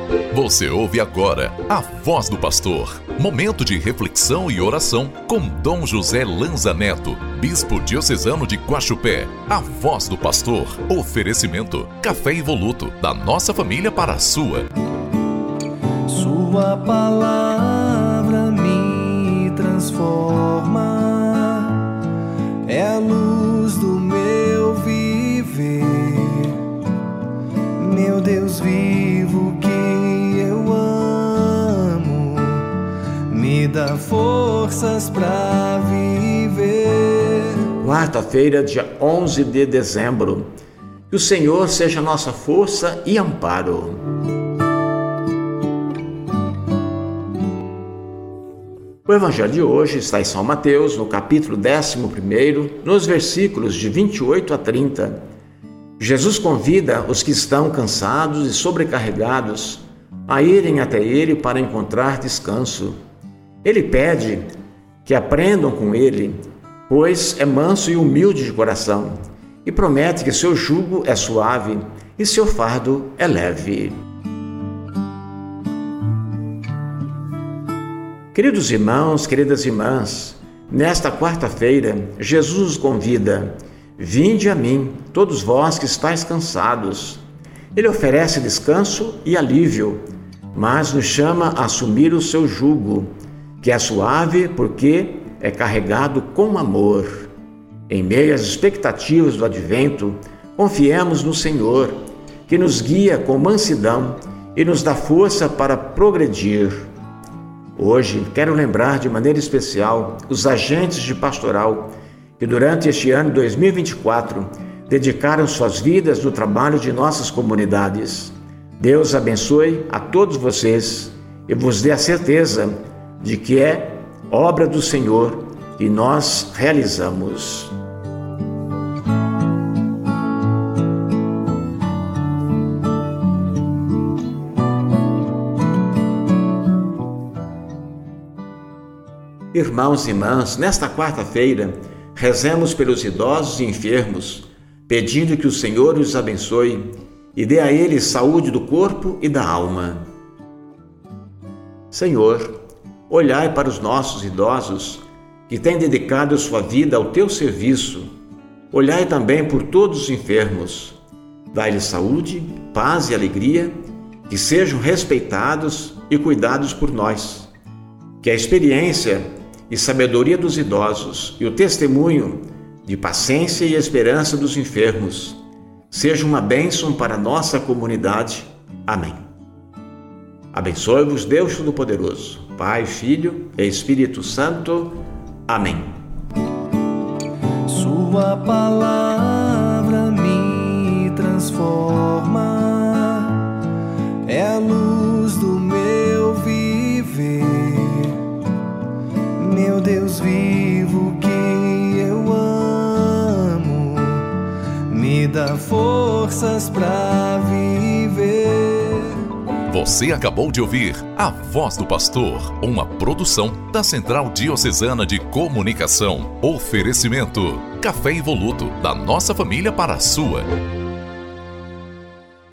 Você ouve agora a Voz do Pastor. Momento de reflexão e oração com Dom José Lanza Neto, Bispo Diocesano de Guaxupé. A Voz do Pastor. Oferecimento: café evoluto, da nossa família para a sua. Sua palavra me transforma, é a luz do meu viver. Meu Deus vivo que eu amo, me dá forças pra viver. Quarta-feira, dia 11 de dezembro. Que o Senhor seja nossa força e amparo. O Evangelho de hoje está em São Mateus, no capítulo 11, nos versículos de 28 a 30. Jesus convida os que estão cansados e sobrecarregados a irem até Ele para encontrar descanso. Ele pede que aprendam com Ele, pois é manso e humilde de coração, e promete que seu jugo é suave e seu fardo é leve. Queridos irmãos, queridas irmãs, nesta quarta-feira, Jesus nos convida: vinde a mim, todos vós que estáis cansados. Ele oferece descanso e alívio, mas nos chama a assumir o seu jugo, que é suave porque é carregado com amor. Em meio às expectativas do advento, confiemos no Senhor, que nos guia com mansidão e nos dá força para progredir. Hoje, quero lembrar de maneira especial os agentes de pastoral que durante este ano de 2024 dedicaram suas vidas no trabalho de nossas comunidades. Deus abençoe a todos vocês e vos dê a certeza de que é obra do Senhor que nós realizamos. Irmãos e irmãs, nesta quarta-feira, rezemos pelos idosos e enfermos, pedindo que o Senhor os abençoe e dê a eles saúde do corpo e da alma. Senhor, olhai para os nossos idosos que têm dedicado sua vida ao teu serviço. Olhai também por todos os enfermos. Dai-lhes saúde, paz e alegria, que sejam respeitados e cuidados por nós. Que a experiência e sabedoria dos idosos e o testemunho de paciência e esperança dos enfermos seja uma bênção para a nossa comunidade. Amém. Abençoe-vos Deus Todo-Poderoso, Pai, Filho e Espírito Santo. Amém. Sua palavra me transforma, é a luz do meu viver. Meu Deus vivo que eu amo, me dá forças pra viver. Você acabou de ouvir A Voz do Pastor, uma produção da Central Diocesana de Comunicação. Oferecimento: café evoluto, da nossa família para a sua.